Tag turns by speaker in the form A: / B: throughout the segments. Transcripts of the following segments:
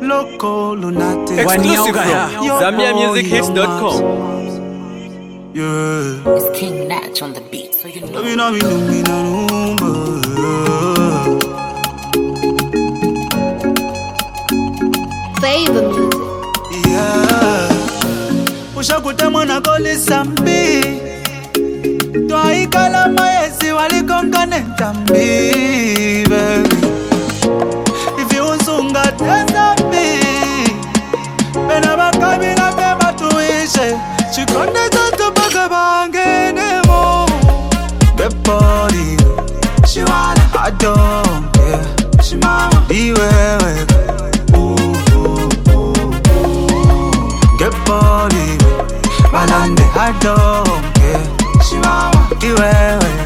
A: Local lunatic.
B: Exclusive from ZambiaMusicHits.com.
A: Yeah.
C: It's King Natch on the beat, so you know.
D: Favor music.
A: Yeah. Ushakuta mwana koli sambi. Twaikala maesi walikongane tambi, baby. If you unsunga tesambi, bena bakabila beba tuishe. Chikonde zato baka bangene mo. Get body, she wanna I don't care. She mama be wewe. Get body, balande I don't care. She mama be wewe.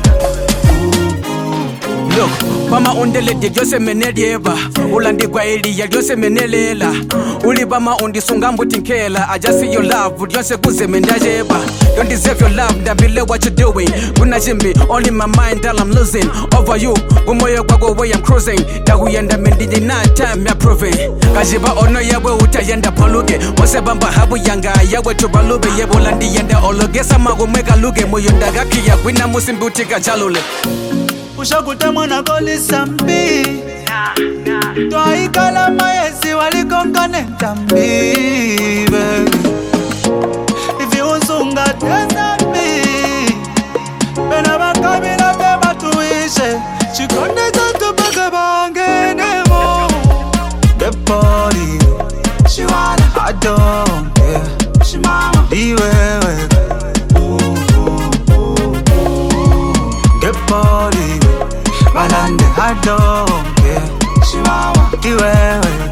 B: Look, Bama undele de Jose Menedieba. Ulandi kwa ili ya Jose Menelela. Uli Bama undi sungambu tinkela. I just see your love, Jose kuze mendajeba. Don't deserve your love, Dabile what you doing. Kuna jimbi, only my mind all I'm losing. Over you, gumoyo kwa go way I'm cruising. Daguyenda mendidi na time ya proving. Kajiba ono yawe utayenda paluge. Wase bamba habu yanga yawe tubalube. Yebo landi yenda ologe sama gumega luge. Moyondagaki ya gwina musimbuti kajalule.
A: Ushakuta mwana koli sambi. Twaikala maesi walikongane tambi, baby. If you unsunga tesambi, bena bakabila beba tuishe. Chikonde zato baka bangene mo. Get body, she wanna I don't care. She mama be wewe. Get body, balande I don't care. She mama be wewe.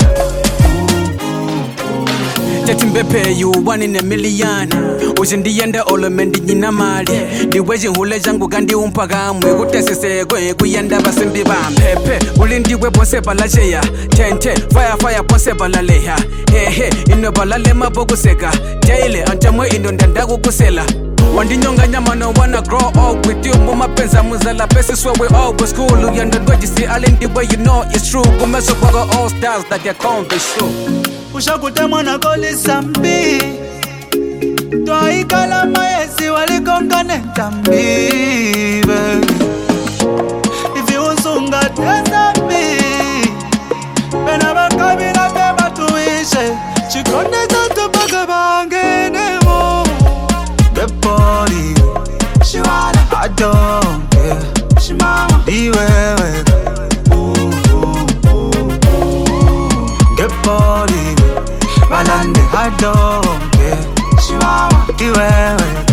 B: Mbepe, you one in a million. Ushindiende olo mendi nina mali. Diweji hule jangu gandi umpagamwe. Utesese goe kuyenda basimbi bampepe. Ulindiwe pose balajea. Tente, fire pose balaleha. He, ino balale mabogu seka. Jaile, antemwe ino ndandagu kusela. Wandinyonga nyama no wanna grow up with you. Muma penza muzala pesi swear we all go school. Uyanda dweji si alindi way you know it's true. Kumeso kwaga all stars that they can't be sure.
A: Ushakuta mwana koli sambi. Twaikala maesi walikongane tambi, baby. If you unsunga tesambi, bena bakabila beba tuishe. Chikonde zato baka bangene mo. Get body, she wanna I don't care. She mama be wewe. Get body, balande I don't care. She mama be wewe.